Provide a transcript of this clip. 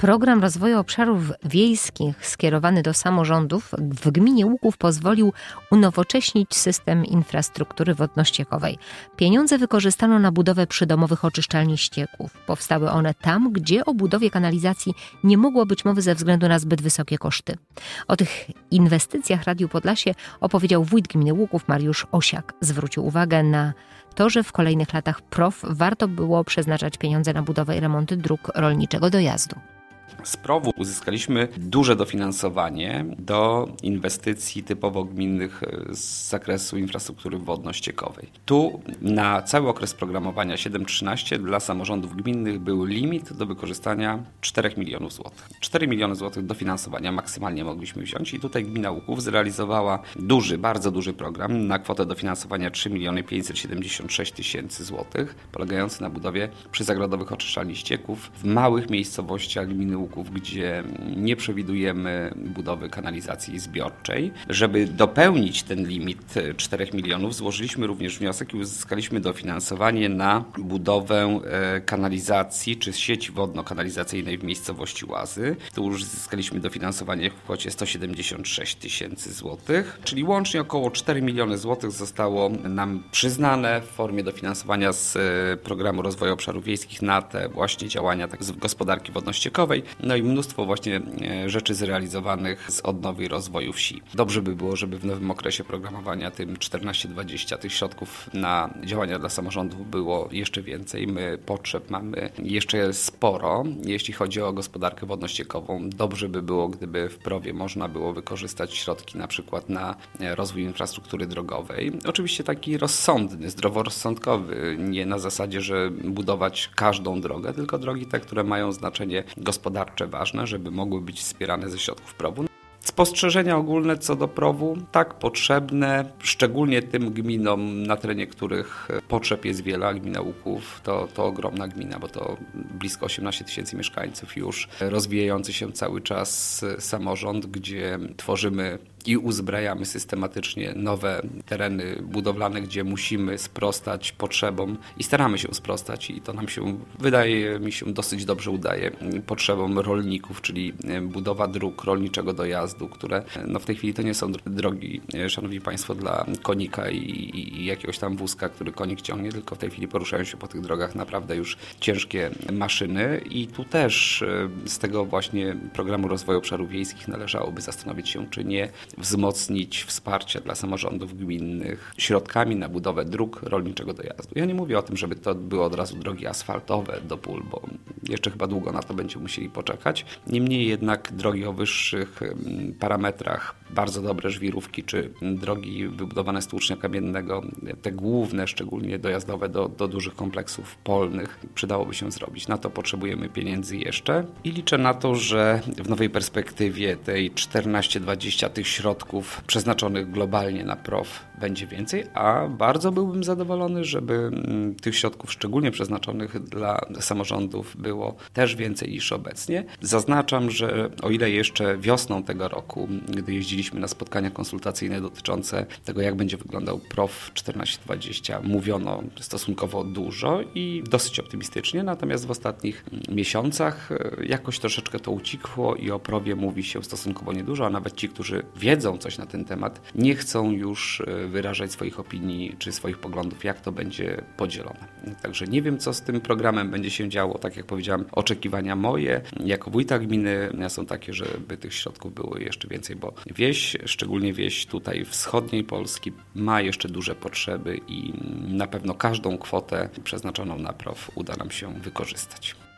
Program Rozwoju Obszarów Wiejskich skierowany do samorządów w gminie Łuków pozwolił unowocześnić system infrastruktury wodno-ściekowej. Pieniądze wykorzystano na budowę przydomowych oczyszczalni ścieków. Powstały one tam, gdzie o budowie kanalizacji nie mogło być mowy ze względu na zbyt wysokie koszty. O tych inwestycjach Radiu Podlasie opowiedział wójt gminy Łuków Mariusz Osiak. Zwrócił uwagę na to, że w kolejnych latach PROW warto było przeznaczać pieniądze na budowę i remonty dróg rolniczego dojazdu. Z PROW-u uzyskaliśmy duże dofinansowanie do inwestycji typowo gminnych z zakresu infrastruktury wodno-ściekowej. Tu na cały okres programowania 7-13 dla samorządów gminnych był limit do wykorzystania 4 milionów złotych. 4 miliony złotych dofinansowania maksymalnie mogliśmy wziąć i tutaj gmina Łuków zrealizowała bardzo duży program na kwotę dofinansowania 3 576 000 złotych, polegający na budowie przyzagrodowych oczyszczalni ścieków w małych miejscowościach gminy Łuków, gdzie nie przewidujemy budowy kanalizacji zbiorczej. Żeby dopełnić ten limit 4 milionów, złożyliśmy również wniosek i uzyskaliśmy dofinansowanie na budowę kanalizacji czy sieci wodno-kanalizacyjnej w miejscowości Łazy. Tu już uzyskaliśmy dofinansowanie w kwocie 176 000 złotych, czyli łącznie około 4 miliony złotych zostało nam przyznane w formie dofinansowania z Programu Rozwoju Obszarów Wiejskich na te właśnie działania z gospodarki wodno-ściekowej. No i mnóstwo właśnie rzeczy zrealizowanych z odnowy i rozwoju wsi. Dobrze by było, żeby w nowym okresie programowania tym 14-20 tych środków na działania dla samorządów było jeszcze więcej. My potrzeb mamy jeszcze sporo, jeśli chodzi o gospodarkę wodno-ściekową. Dobrze by było, gdyby w PROW-ie można było wykorzystać środki na przykład na rozwój infrastruktury drogowej. Oczywiście taki rozsądny, zdroworozsądkowy, nie na zasadzie, że budować każdą drogę, tylko drogi te, które mają znaczenie gospodarcze ważne, żeby mogły być wspierane ze środków PROW-u. Spostrzeżenia ogólne co do PROW-u, tak potrzebne, szczególnie tym gminom, na terenie których potrzeb jest wiele, a gmina Łuków to ogromna gmina, bo to blisko 18 000 mieszkańców już, rozwijający się cały czas samorząd, gdzie tworzymy i uzbrajamy systematycznie nowe tereny budowlane, gdzie musimy sprostać potrzebom i staramy się sprostać i to nam się, wydaje mi się, dosyć dobrze udaje, potrzebom rolników, czyli budowa dróg rolniczego dojazdu, które w tej chwili to nie są drogi, szanowni państwo, dla konika i jakiegoś tam wózka, który konik ciągnie, tylko w tej chwili poruszają się po tych drogach naprawdę już ciężkie maszyny i tu też z tego właśnie Programu Rozwoju Obszarów Wiejskich należałoby zastanowić się, czy nie wzmocnić wsparcie dla samorządów gminnych środkami na budowę dróg rolniczego dojazdu. Ja nie mówię o tym, żeby to były od razu drogi asfaltowe do pól, bo jeszcze chyba długo na to będziemy musieli poczekać. Niemniej jednak drogi o wyższych parametrach, bardzo dobre żwirówki czy drogi wybudowane z tłucznia kamiennego, te główne, szczególnie dojazdowe do dużych kompleksów polnych, przydałoby się zrobić. Na to potrzebujemy pieniędzy jeszcze i liczę na to, że w nowej perspektywie tej 14-20 tych środków przeznaczonych globalnie na PROW będzie więcej, a bardzo byłbym zadowolony, żeby tych środków szczególnie przeznaczonych dla samorządów było też więcej niż obecnie. Zaznaczam, że o ile jeszcze wiosną tego roku, gdy jeździliśmy na spotkania konsultacyjne dotyczące tego, jak będzie wyglądał PROW 14-20, mówiono stosunkowo dużo i dosyć optymistycznie, natomiast w ostatnich miesiącach jakoś troszeczkę to ucichło i o PROW-ie mówi się stosunkowo niedużo, a nawet ci, którzy wiedzą coś na ten temat, nie chcą już wyrażać swoich opinii czy swoich poglądów, jak to będzie podzielone. Także nie wiem, co z tym programem będzie się działo. Tak jak powiedziałem, oczekiwania moje jako wójta gminy są takie, żeby tych środków było jeszcze więcej, bo wieś, szczególnie wieś tutaj wschodniej Polski, ma jeszcze duże potrzeby i na pewno każdą kwotę przeznaczoną na PROW uda nam się wykorzystać.